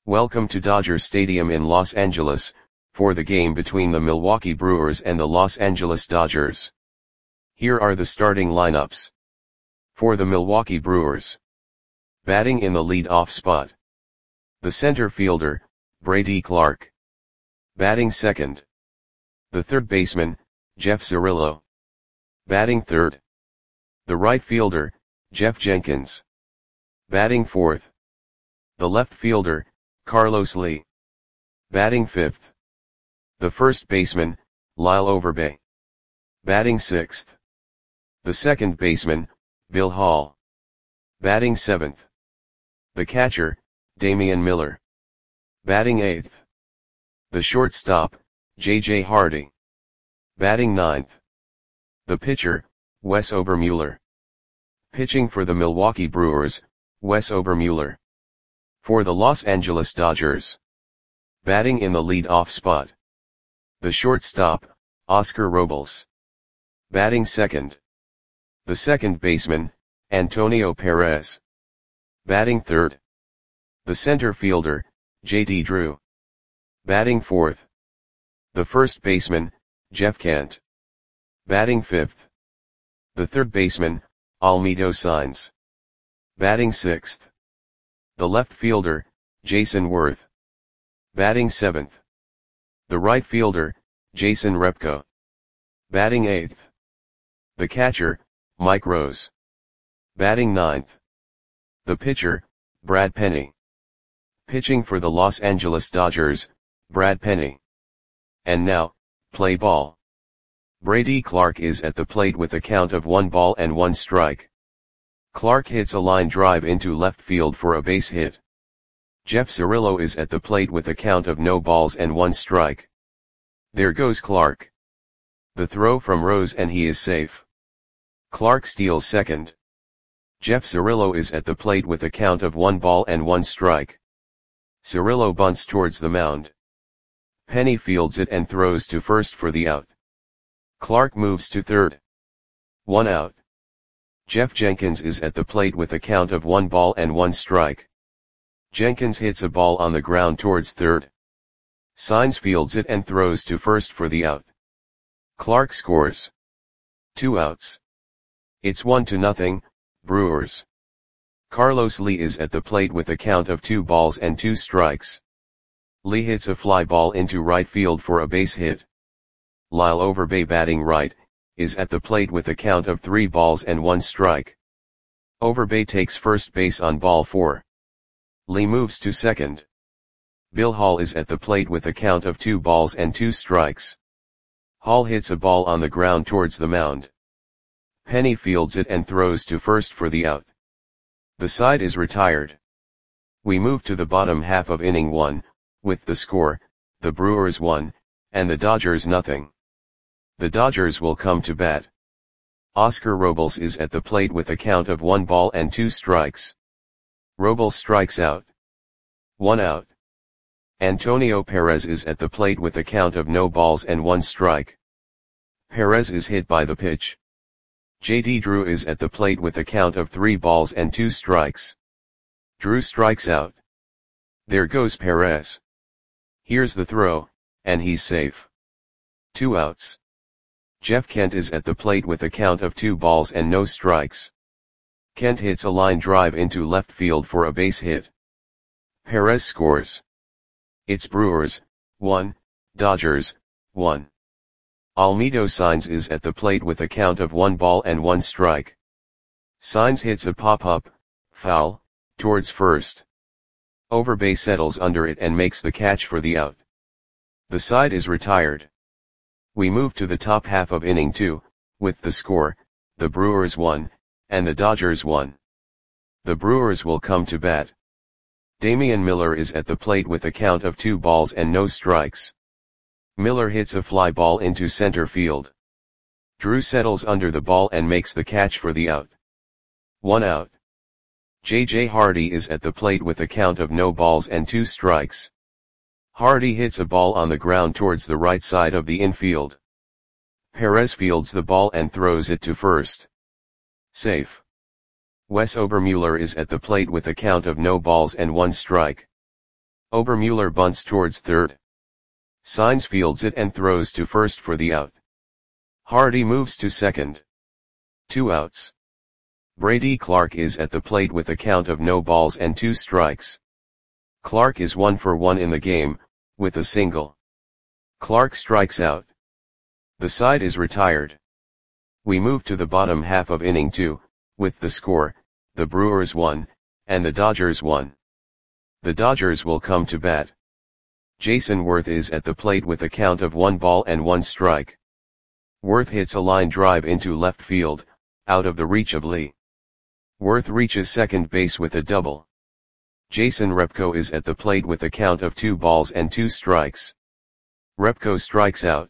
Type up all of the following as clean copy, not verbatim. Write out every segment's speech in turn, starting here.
Welcome to Dodger Stadium in Los Angeles, for the game between the Milwaukee Brewers and the Los Angeles Dodgers. Here are the starting lineups. For the Milwaukee Brewers. Batting in the lead-off spot. The center fielder, Brady Clark. Batting second. The third baseman, Jeff Cirillo. Batting third. The right fielder, Jeff Jenkins. Batting fourth. The left fielder, Carlos Lee. Batting fifth. The first baseman, Lyle Overbay. Batting sixth. The second baseman, Bill Hall. Batting seventh. The catcher, Damian Miller. Batting eighth. The shortstop, J.J. Hardy. Batting ninth. The pitcher, Wes Obermueller. Pitching for the Milwaukee Brewers, Wes Obermueller. For the Los Angeles Dodgers. Batting in the lead-off spot. The shortstop, Oscar Robles. Batting second. The second baseman, Antonio Perez. Batting third. The center fielder, J.D. Drew. Batting fourth. The first baseman, Jeff Kent. Batting fifth. The third baseman, Almedo Saenz. Batting sixth. The left fielder, Jason Worth. Batting seventh. The right fielder, Jason Repko. Batting eighth. The catcher, Mike Rose. Batting ninth. The pitcher, Brad Penny. Pitching for the Los Angeles Dodgers, Brad Penny. And now, play ball. Brady Clark is at the plate with a count of 1 strike. Clark hits a line drive into left field for a base hit. Jeff Cirillo is at the plate with a count of 1 strike. There goes Clark. The throw from Rose and he is safe. Clark steals second. Jeff Cirillo is at the plate with a count of 1 strike. Cirillo bunts towards the mound. Penny fields it and throws to first for the out. Clark moves to third. 1 out. Jeff Jenkins is at the plate with a count of 1 strike. Jenkins hits a ball on the ground towards third. Saenz fields it and throws to first for the out. Clark scores. 2 outs. It's 1-0, Brewers. Carlos Lee is at the plate with a count of 2 strikes. Lee hits a fly ball into right field for a base hit. Lyle Overbay, batting right, is at the plate with a count of 3 strike. Overbay takes first base on ball 4. Lee moves to second. Bill Hall is at the plate with a count of 2 strikes. Hall hits a ball on the ground towards the mound. Penny fields it and throws to first for the out. The side is retired. We move to the bottom half of inning 1, with the score, the Brewers 1, and the Dodgers 0. The Dodgers will come to bat. Oscar Robles is at the plate with a count of 1 strikes. Robles strikes out. 1 out. Antonio Perez is at the plate with a count of 1 strike. Perez is hit by the pitch. J.D. Drew is at the plate with a count of 3 strikes. Drew strikes out. There goes Perez. Here's the throw, and he's safe. 2 outs. Jeff Kent is at the plate with a count of 2 strikes. Kent hits a line drive into left field for a base hit. Perez scores. It's Brewers 1, Dodgers 1. Almedo Saenz is at the plate with a count of 1 strike. Saenz hits a pop-up, foul, towards first. Overbay settles under it and makes the catch for the out. The side is retired. We move to the top half of inning 2, with the score, the Brewers 1, and the Dodgers 1. The Brewers will come to bat. Damian Miller is at the plate with a count of 2 strikes. Miller hits a fly ball into center field. Drew settles under the ball and makes the catch for the out. 1 out. J.J. Hardy is at the plate with a count of 2 strikes. Hardy hits a ball on the ground towards the right side of the infield. Perez fields the ball and throws it to first. Safe. Wes Obermueller is at the plate with a count of 1 strike. Obermuller bunts towards third. Saenz fields it and throws to first for the out. Hardy moves to second. 2 outs. Brady Clark is at the plate with a count of no balls and 2 strikes. Clark is 1 for 1 in the game, with a single. Clark strikes out. The side is retired. We move to the bottom half of inning 2, with the score, the Brewers 1, and the Dodgers 1. The Dodgers will come to bat. Jason Worth is at the plate with a count of 1 ball and 1 strike. Worth hits a line drive into left field, out of the reach of Lee. Worth reaches second base with a double. Jason Repko is at the plate with a count of 2 balls and 2 strikes. Repko strikes out.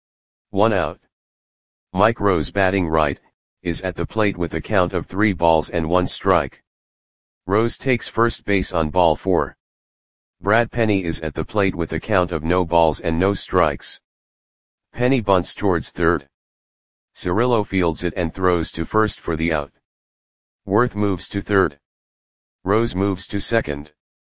1 out. Mike Rose, batting right, is at the plate with a count of 3 balls and 1 strike. Rose takes first base on ball 4. Brad Penny is at the plate with a count of no balls and no strikes. Penny bunts towards third. Cirillo fields it and throws to first for the out. Worth moves to third. Rose moves to second.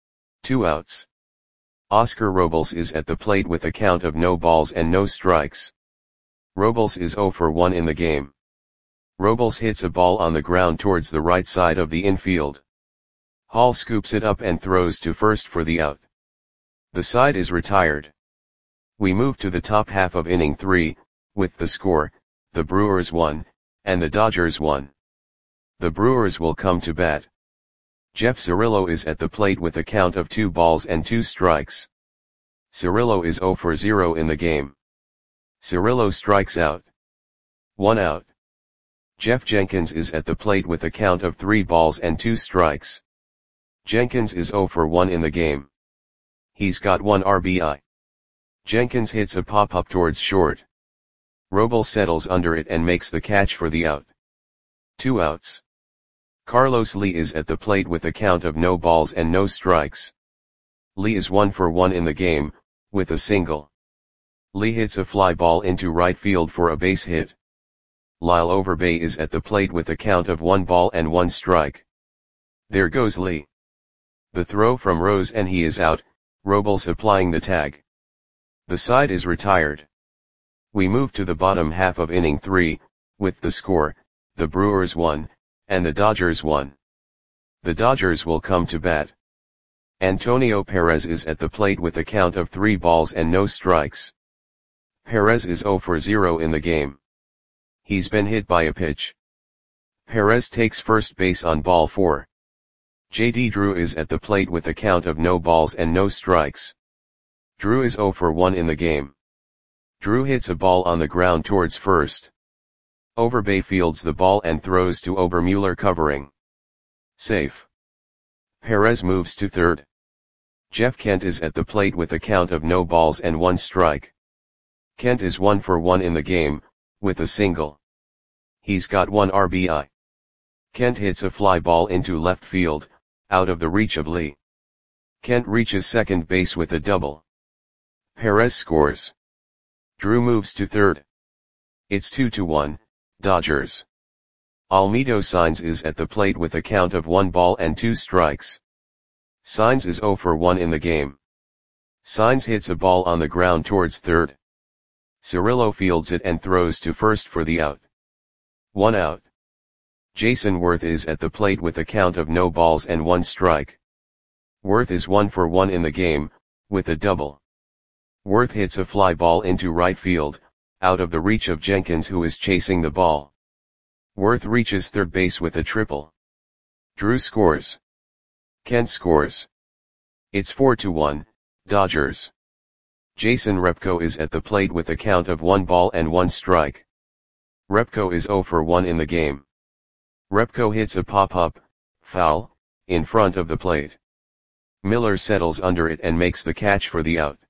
2 outs. Oscar Robles is at the plate with a count of no balls and no strikes. Robles is 0 for 1 in the game. Robles hits a ball on the ground towards the right side of the infield. Hall scoops it up and throws to first for the out. The side is retired. We move to the top half of inning 3, with the score, the Brewers 1, and the Dodgers 1. The Brewers will come to bat. Jeff Cirillo is at the plate with a count of 2 balls and 2 strikes. Cirillo is 0 for 0 in the game. Cirillo strikes out. 1 out. Jeff Jenkins is at the plate with a count of 3 balls and 2 strikes. Jenkins is 0 for 1 in the game. He's got 1 RBI. Jenkins hits a pop-up towards short. Robles settles under it and makes the catch for the out. 2 outs. Carlos Lee is at the plate with a count of no balls and no strikes. Lee is 1 for 1 in the game, with a single. Lee hits a fly ball into right field for a base hit. Lyle Overbay is at the plate with a count of 1 ball and 1 strike. There goes Lee. The throw from Rose and he is out, Robles applying the tag. The side is retired. We move to the bottom half of inning 3, with the score, the Brewers 1, and the Dodgers 1. The Dodgers will come to bat. Antonio Perez is at the plate with a count of 3 balls and no strikes. Perez is 0 for 0 in the game. He's been hit by a pitch. Perez takes first base on ball 4. J.D. Drew is at the plate with a count of no balls and no strikes. Drew is 0 for 1 in the game. Drew hits a ball on the ground towards first. Overbay fields the ball and throws to Obermuller covering. Safe. Perez moves to third. Jeff Kent is at the plate with a count of no balls and 1 strike. Kent is 1 for 1 in the game, with a single. He's got 1 RBI. Kent hits a fly ball into left field, out of the reach of Lee. Kent reaches second base with a double. Perez scores. Drew moves to third. It's 2-1, Dodgers. Almedo Saenz is at the plate with a count of 1 ball and 2 strikes. Saenz is 0 for 1 in the game. Saenz hits a ball on the ground towards third. Cirillo fields it and throws to first for the out. 1 out. Jason Worth is at the plate with a count of no balls and 1 strike. Worth is 1 for 1 in the game, with a double. Worth hits a fly ball into right field, out of the reach of Jenkins who is chasing the ball. Worth reaches third base with a triple. Drew scores. Kent scores. It's 4-1, Dodgers. Jason Repko is at the plate with a count of 1 ball and 1 strike. Repko is 0 for 1 in the game. Repko hits a pop-up, foul, in front of the plate. Miller settles under it and makes the catch for the out.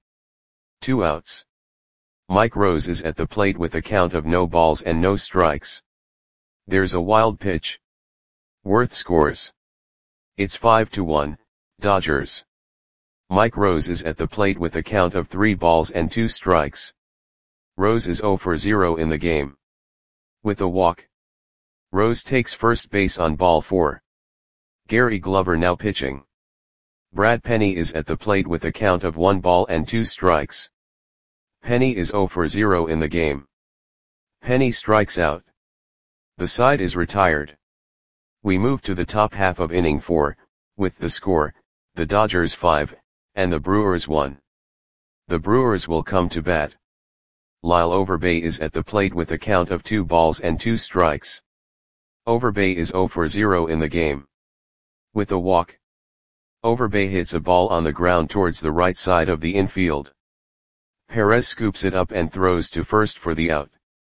2 outs. Mike Rose is at the plate with a count of no balls and no strikes. There's a wild pitch. Worth scores. It's 5-1, Dodgers. Mike Rose is at the plate with a count of 3 balls and 2 strikes. Rose is 0 for 0 in the game. With a walk. Rose takes first base on ball 4. Gary Glover now pitching. Brad Penny is at the plate with a count of 1 ball and 2 strikes. Penny is 0 for 0 in the game. Penny strikes out. The side is retired. We move to the top half of inning 4, with the score, the Dodgers 5, and the Brewers 1. The Brewers will come to bat. Lyle Overbay is at the plate with a count of 2 balls and 2 strikes. Overbay is 0 for 0 in the game. With a walk, Overbay hits a ball on the ground towards the right side of the infield. Perez scoops it up and throws to first for the out.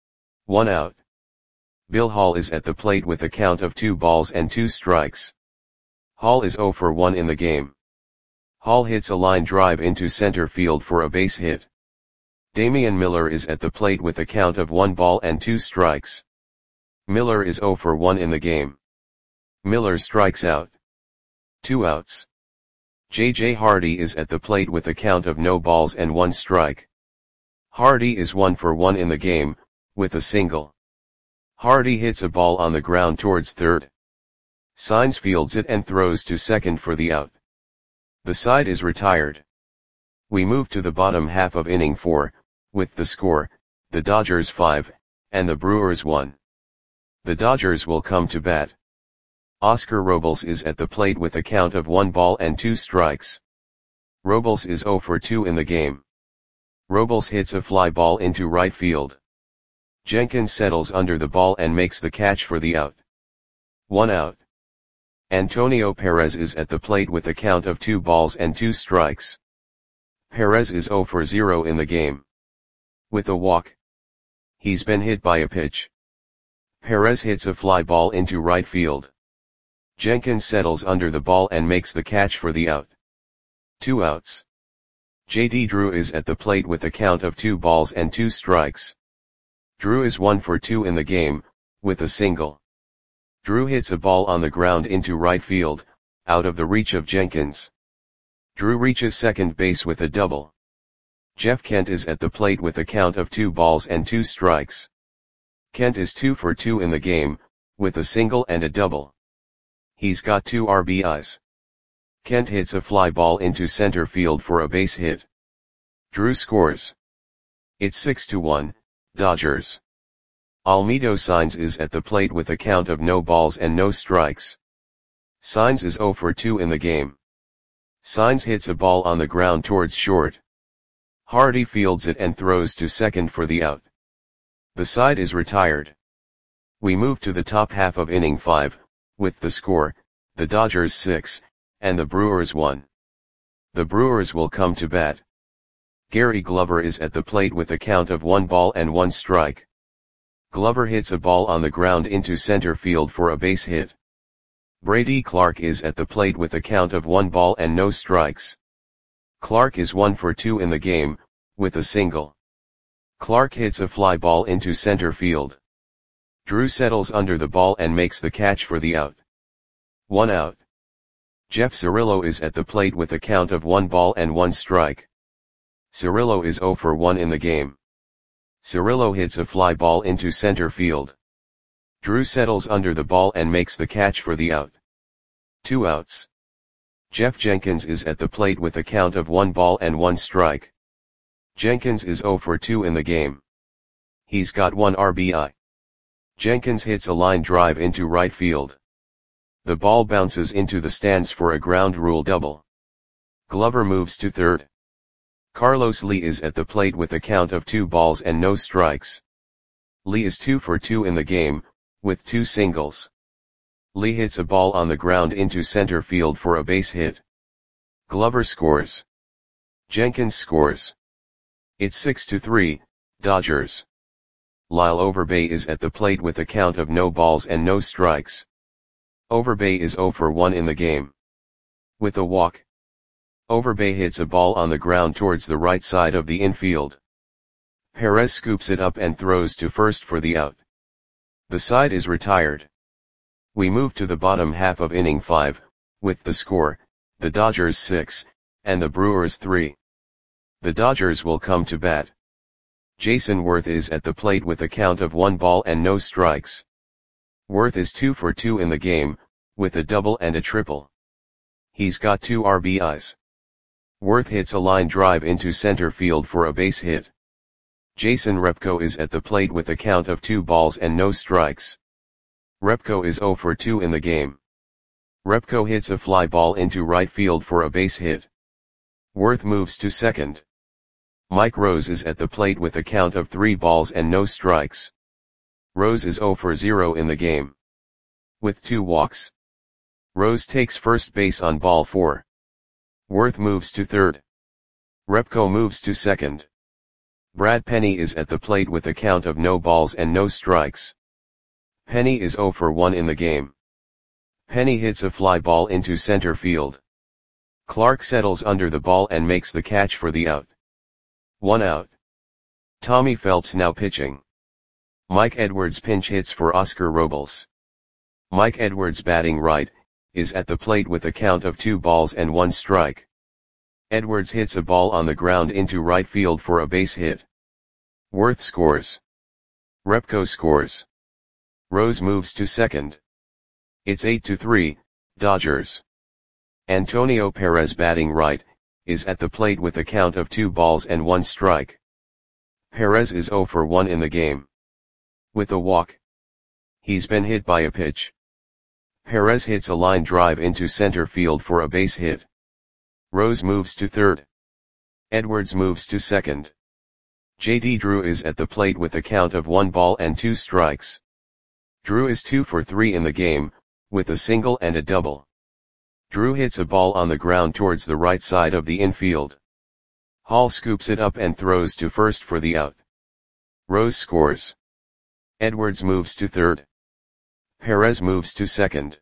1 out. Bill Hall is at the plate with a count of 2 balls and 2 strikes. Hall is 0 for 1 in the game. Hall hits a line drive into center field for a base hit. Damian Miller is at the plate with a count of 1 ball and 2 strikes. Miller is 0 for 1 in the game. Miller strikes out. 2 outs. J.J. Hardy is at the plate with a count of no balls and 1 strike. Hardy is 1 for 1 in the game, with a single. Hardy hits a ball on the ground towards third. Saenz fields it and throws to second for the out. The side is retired. We move to the bottom half of inning 4, with the score, the Dodgers 5, and the Brewers 1. The Dodgers will come to bat. Oscar Robles is at the plate with a count of 1 ball and 2 strikes. Robles is 0 for 2 in the game. Robles hits a fly ball into right field. Jenkins settles under the ball and makes the catch for the out. 1 out. Antonio Perez is at the plate with a count of 2 balls and 2 strikes. Perez is 0 for 0 in the game. With a walk, he's been hit by a pitch. Perez hits a fly ball into right field. Jenkins settles under the ball and makes the catch for the out. 2 outs. J.D. Drew is at the plate with a count of 2 balls and 2 strikes. Drew is 1 for 2 in the game, with a single. Drew hits a ball on the ground into right field, out of the reach of Jenkins. Drew reaches second base with a double. Jeff Kent is at the plate with a count of 2 balls and 2 strikes. Kent is 2 for 2 in the game, with a single and a double. He's got 2 RBIs. Kent hits a fly ball into center field for a base hit. Drew scores. It's 6-1, Dodgers. Almedo Saenz is at the plate with a count of no balls and no strikes. Saenz is 0 for 2 in the game. Saenz hits a ball on the ground towards short. Hardy fields it and throws to second for the out. The side is retired. We move to the top half of inning 5, with the score, the Dodgers 6, and the Brewers 1. The Brewers will come to bat. Gary Glover is at the plate with a count of 1 ball and 1 strike. Glover hits a ball on the ground into center field for a base hit. Brady Clark is at the plate with a count of 1 ball and no strikes. Clark is 1 for 2 in the game, with a single. Clark hits a fly ball into center field. Drew settles under the ball and makes the catch for the out. 1 out. Jeff Cirillo is at the plate with a count of 1 ball and 1 strike. Cirillo is 0 for 1 in the game. Cirillo hits a fly ball into center field. Drew settles under the ball and makes the catch for the out. 2 outs. Jeff Jenkins is at the plate with a count of 1 ball and 1 strike. Jenkins is 0 for 2 in the game. He's got 1 RBI. Jenkins hits a line drive into right field. The ball bounces into the stands for a ground rule double. Glover moves to third. Carlos Lee is at the plate with a count of 2 balls and no strikes. Lee is 2 for 2 in the game, with 2 singles. Lee hits a ball on the ground into center field for a base hit. Glover scores. Jenkins scores. It's 6-3, Dodgers. Lyle Overbay is at the plate with a count of no balls and no strikes. Overbay is 0 for 1 in the game. With a walk, Overbay hits a ball on the ground towards the right side of the infield. Perez scoops it up and throws to first for the out. The side is retired. We move to the bottom half of inning 5, with the score, the Dodgers 6, and the Brewers 3. The Dodgers will come to bat. Jason Worth is at the plate with a count of 1 ball and no strikes. Worth is 2 for 2 in the game, with a double and a triple. He's got 2 RBIs. Worth hits a line drive into center field for a base hit. Jason Repko is at the plate with a count of 2 balls and no strikes. Repko is 0 for 2 in the game. Repko hits a fly ball into right field for a base hit. Worth moves to second. Mike Rose is at the plate with a count of 3 balls and no strikes. Rose is 0 for 0 in the game. With 2 walks. Rose takes first base on ball 4. Worth moves to third. Repko moves to second. Brad Penny is at the plate with a count of no balls and no strikes. Penny is 0 for 1 in the game. Penny hits a fly ball into center field. Clark settles under the ball and makes the catch for the out. 1 out. Tommy Phelps now pitching. Mike Edwards pinch hits for Oscar Robles. Mike Edwards batting right, is at the plate with a count of 2 balls and 1 strike. Edwards hits a ball on the ground into right field for a base hit. Worth scores. Repko scores. Rose moves to second. It's 8-3, Dodgers. Antonio Perez batting right, is at the plate with a count of 2 balls and 1 strike. Perez is 0 for 1 in the game. With a walk. He's been hit by a pitch. Perez hits a line drive into center field for a base hit. Rose moves to third. Edwards moves to second. J.D. Drew is at the plate with a count of 1 ball and 2 strikes. Drew is 2 for 3 in the game, with a single and a double. Drew hits a ball on the ground towards the right side of the infield. Hall scoops it up and throws to first for the out. Rose scores. Edwards moves to third. Perez moves to second.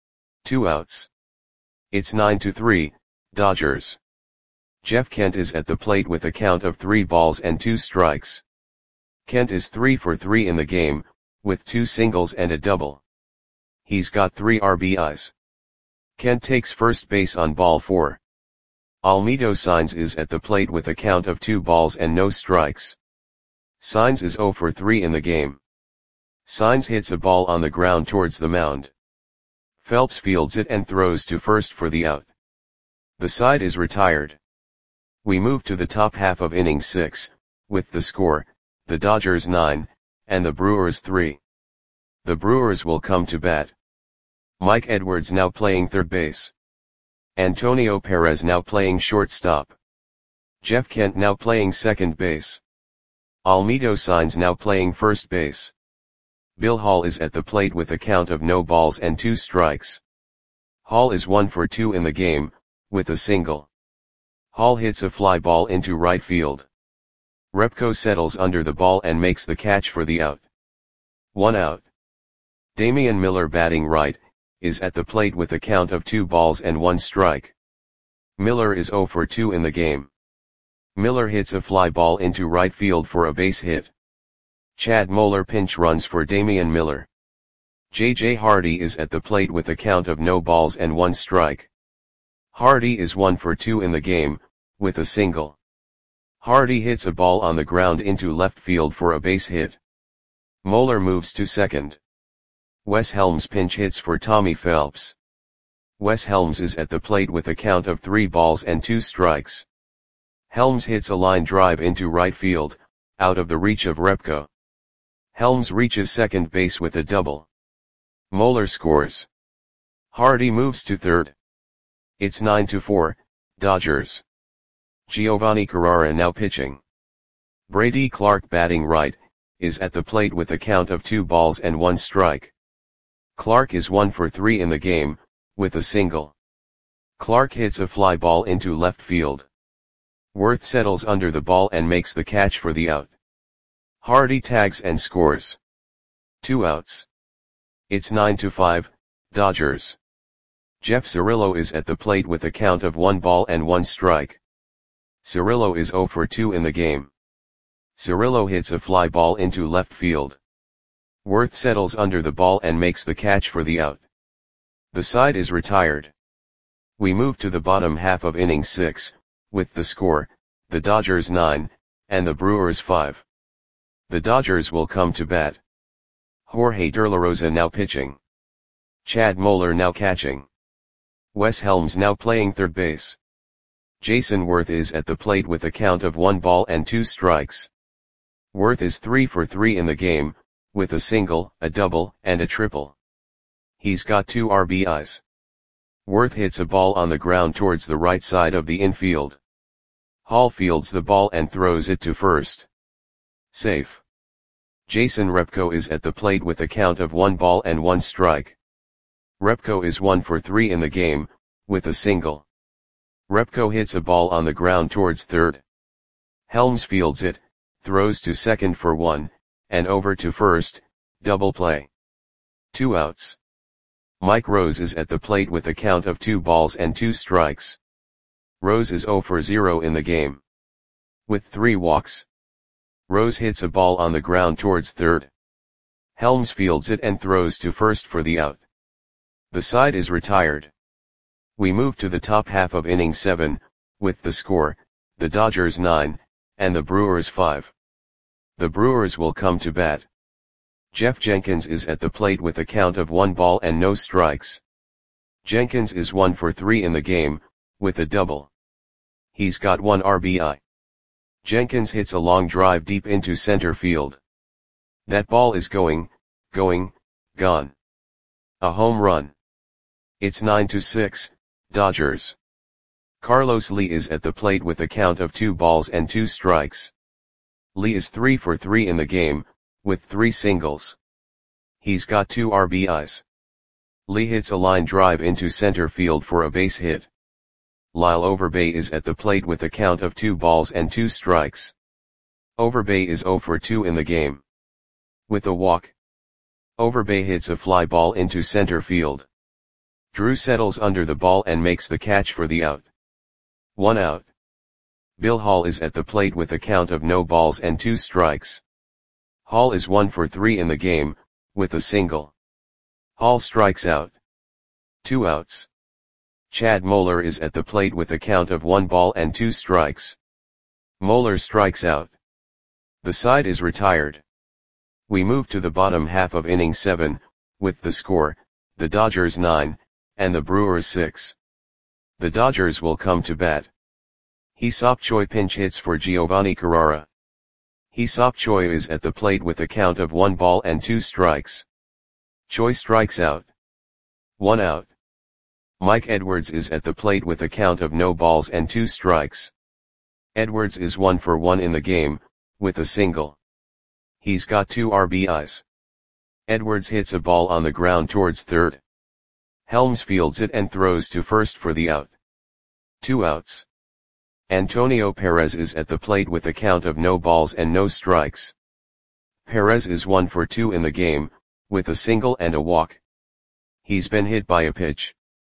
2 outs. It's 9-3, Dodgers. Jeff Kent is at the plate with a count of 3 balls and 2 strikes. Kent is 3 for 3 in the game, with 2 singles and a double. He's got 3 RBIs. Kent takes first base on ball 4. Almedo Saenz is at the plate with a count of 2 balls and no strikes. Saenz is 0 for 3 in the game. Saenz hits a ball on the ground towards the mound. Phelps fields it and throws to first for the out. The side is retired. We move to the top half of inning 6, with the score, the Dodgers 9, and the Brewers 3. The Brewers will come to bat. Mike Edwards now playing third base. Antonio Perez now playing shortstop. Jeff Kent now playing second base. Almedo Saenz now playing first base. Bill Hall is at the plate with a count of no balls and 2 strikes. Hall is 1 for 2 in the game, with a single. Hall hits a fly ball into right field. Repko settles under the ball and makes the catch for the out. 1 out. Damian Miller batting right, is at the plate with a count of 2 balls and 1 strike. Miller is 0 for 2 in the game. Miller hits a fly ball into right field for a base hit. Chad Moeller pinch runs for Damian Miller. J.J. Hardy is at the plate with a count of no balls and 1 strike. Hardy is 1 for 2 in the game, with a single. Hardy hits a ball on the ground into left field for a base hit. Moeller moves to second. Wes Helms pinch hits for Tommy Phelps. Wes Helms is at the plate with a count of 3 balls and 2 strikes. Helms hits a line drive into right field, out of the reach of Repko. Helms reaches second base with a double. Moeller scores. Hardy moves to third. It's 9-4, Dodgers. Giovanni Carrara now pitching. Brady Clark batting right, is at the plate with a count of 2 balls and 1 strike. Clark is 1 for 3 in the game, with a single. Clark hits a fly ball into left field. Worth settles under the ball and makes the catch for the out. Hardy tags and scores. 2 outs. It's 9-5, Dodgers. Jeff Cirillo is at the plate with a count of 1 ball and 1 strike. Cirillo is 0 for 2 in the game. Cirillo hits a fly ball into left field. Worth settles under the ball and makes the catch for the out. The side is retired. We move to the bottom half of inning 6, with the score, the Dodgers 9, and the Brewers 5. The Dodgers will come to bat. Jorge De La Rosa now pitching. Chad Moeller now catching. Wes Helms now playing third base. Jason Worth is at the plate with a count of 1 ball and 2 strikes. Worth is 3 for 3 in the game, with a single, a double, and a triple. He's got 2 RBIs. Worth hits a ball on the ground towards the right side of the infield. Hall fields the ball and throws it to first. Safe. Jason Repko is at the plate with a count of 1 ball and 1 strike. Repko is 1 for 3 in the game, with a single. Repko hits a ball on the ground towards third. Helms fields it, throws to second for 1, and over to first, double play. 2 outs. Mike Rose is at the plate with a count of 2 balls and 2 strikes. Rose is 0 for 0 in the game. With 3 walks. Rose hits a ball on the ground towards third. Helms fields it and throws to first for the out. The side is retired. We move to the top half of inning 7, with the score, the Dodgers 9, and the Brewers 5. The Brewers will come to bat. Jeff Jenkins is at the plate with a count of 1 ball and no strikes. Jenkins is 1 for 3 in the game, with a double. He's got 1 RBI. Jenkins hits a long drive deep into center field. That ball is going, gone. A home run. It's 9-6, Dodgers. Carlos Lee is at the plate with a count of 2 balls and 2 strikes. Lee is 3 for 3 in the game, with 3 singles. He's got 2 RBIs. Lee hits a line drive into center field for a base hit. Lyle Overbay is at the plate with a count of 2 balls and 2 strikes. Overbay is 0 for 2 in the game. With a walk. Overbay hits a fly ball into center field. Drew settles under the ball and makes the catch for the out. 1 out. Bill Hall is at the plate with a count of no balls and 2 strikes. Hall is 1 for 3 in the game, with a single. Hall strikes out. 2 outs. Chad Moeller is at the plate with a count of 1 ball and 2 strikes. Moeller strikes out. The side is retired. We move to the bottom half of inning 7, with the score, the Dodgers 9, and the Brewers 6. The Dodgers will come to bat. Hee-Seop Choi pinch hits for Giovanni Carrara. Hee-Seop Choi is at the plate with a count of 1 ball and 2 strikes. Choi strikes out. 1 out. Mike Edwards is at the plate with a count of no balls and 2 strikes. Edwards is 1 for 1 in the game, with a single. He's got 2 RBIs. Edwards hits a ball on the ground towards third. Helms fields it and throws to first for the out. 2 outs. Antonio Perez is at the plate with a count of no balls and no strikes. Perez is 1 for 2 in the game, with a single and a walk. He's been hit by a pitch.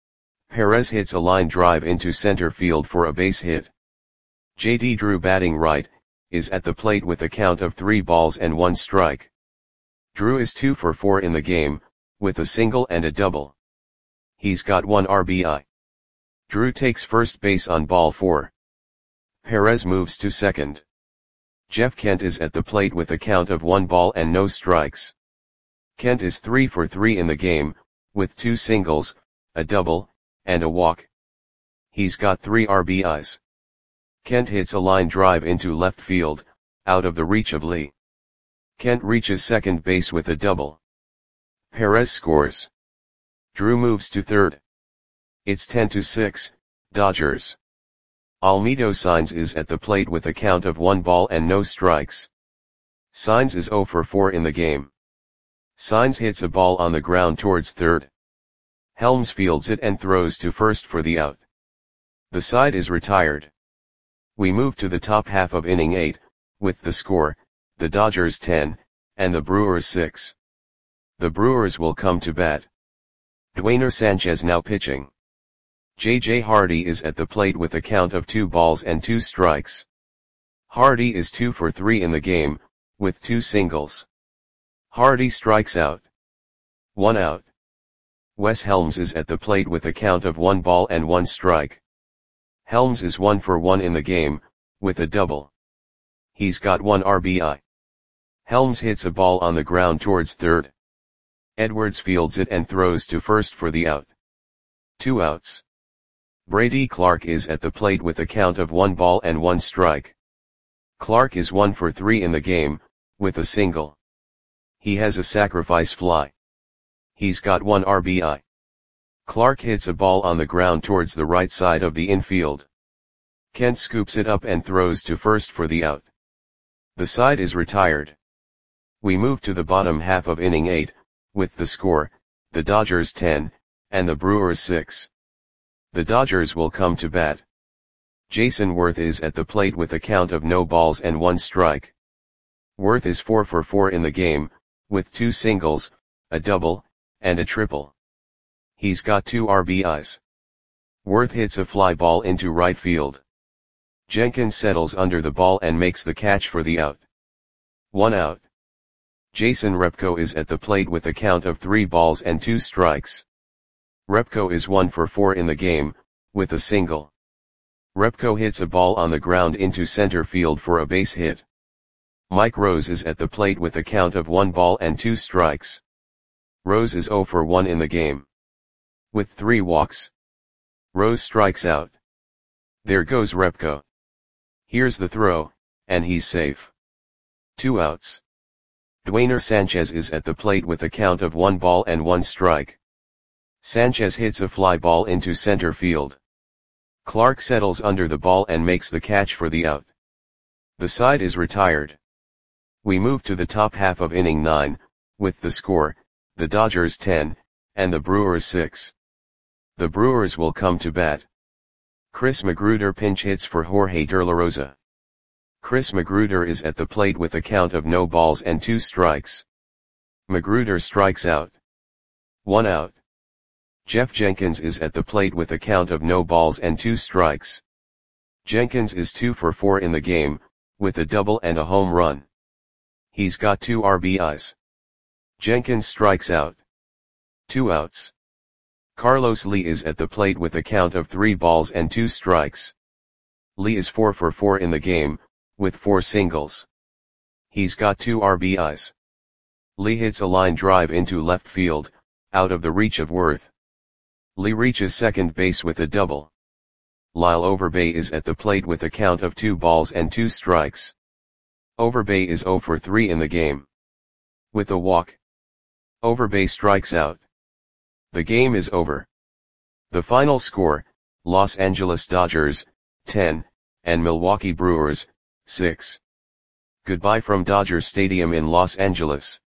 Perez hits a line drive into center field for a base hit. J.D. Drew batting right, is at the plate with a count of 3 balls and 1 strike. Drew is 2 for 4 in the game, with a single and a double. He's got 1 RBI. Drew takes first base on ball 4. Perez moves to second. Jeff Kent is at the plate with a count of 1 ball and no strikes. Kent is 3 for 3 in the game, with 2 singles, a double, and a walk. He's got 3 RBIs. Kent hits a line drive into left field, out of the reach of Lee. Kent reaches second base with a double. Perez scores. Drew moves to third. It's 10-6, Dodgers. Almedo Saenz is at the plate with a count of 1 ball and no strikes. Saenz is 0 for 4 in the game. Saenz hits a ball on the ground towards third. Helms fields it and throws to first for the out. The side is retired. We move to the top half of inning 8, with the score, the Dodgers 10, and the Brewers 6. The Brewers will come to bat. Dwayner Sanchez now pitching. J.J. Hardy is at the plate with a count of 2 balls and 2 strikes. Hardy is 2 for 3 in the game, with 2 singles. Hardy strikes out. 1 out. Wes Helms is at the plate with a count of 1 ball and 1 strike. Helms is 1 for 1 in the game, with a double. He's got 1 RBI. Helms hits a ball on the ground towards third. Edwards fields it and throws to first for the out. 2 outs. Brady Clark is at the plate with a count of 1 ball and 1 strike. Clark is 1 for 3 in the game, with a single. He has a sacrifice fly. He's got 1 RBI. Clark hits a ball on the ground towards the right side of the infield. Kent scoops it up and throws to first for the out. The side is retired. We move to the bottom half of inning 8, with the score, the Dodgers 10, and the Brewers 6. The Dodgers will come to bat. Jason Worth is at the plate with a count of no balls and 1 strike. Worth is 4 for 4 in the game, with 2 singles, a double, and a triple. He's got 2 RBIs. Worth hits a fly ball into right field. Jenkins settles under the ball and makes the catch for the out. 1 out. Jason Repko is at the plate with a count of 3 balls and 2 strikes. Repko is 1 for 4 in the game, with a single. Repko hits a ball on the ground into center field for a base hit. Mike Rose is at the plate with a count of 1 ball and 2 strikes. Rose is 0 for 1 in the game. With 3 walks. Rose strikes out. There goes Repko. Here's the throw, and he's safe. 2 outs. Dwayner Sanchez is at the plate with a count of 1 ball and 1 strike. Sanchez hits a fly ball into center field. Clark settles under the ball and makes the catch for the out. The side is retired. We move to the top half of inning 9, with the score, the Dodgers 10, and the Brewers 6. The Brewers will come to bat. Chris Magruder pinch hits for Jorge De La Rosa. Chris Magruder is at the plate with a count of no balls and 2 strikes. Magruder strikes out. 1 out. Jeff Jenkins is at the plate with a count of no balls and 2 strikes. Jenkins is 2 for 4 in the game, with a double and a home run. He's got 2 RBIs. Jenkins strikes out. 2 outs. Carlos Lee is at the plate with a count of 3 balls and 2 strikes. Lee is 4 for 4 in the game, with 4 singles. He's got 2 RBIs. Lee hits a line drive into left field, out of the reach of Worth. Lee reaches second base with a double. Lyle Overbay is at the plate with a count of 2 balls and 2 strikes. Overbay is 0 for 3 in the game. With a walk. Overbay strikes out. The game is over. The final score, Los Angeles Dodgers, 10, and Milwaukee Brewers, 6. Goodbye from Dodger Stadium in Los Angeles.